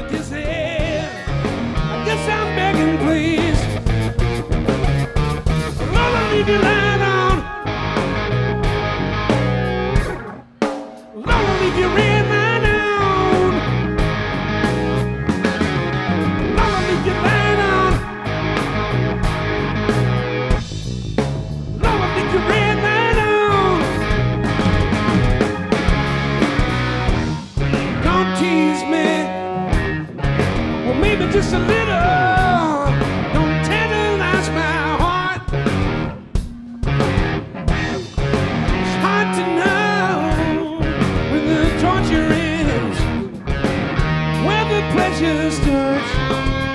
this head. I guess I'm begging, please. Lord, I leave you lying on. Lord, I leave you red lying on. Lord, I leave you lying on. Lord, I leave you red lying on. Don't tease me. Well, maybe just a little. Don't tantalize my heart. It's hard to know when the torture ends, where the pleasure starts.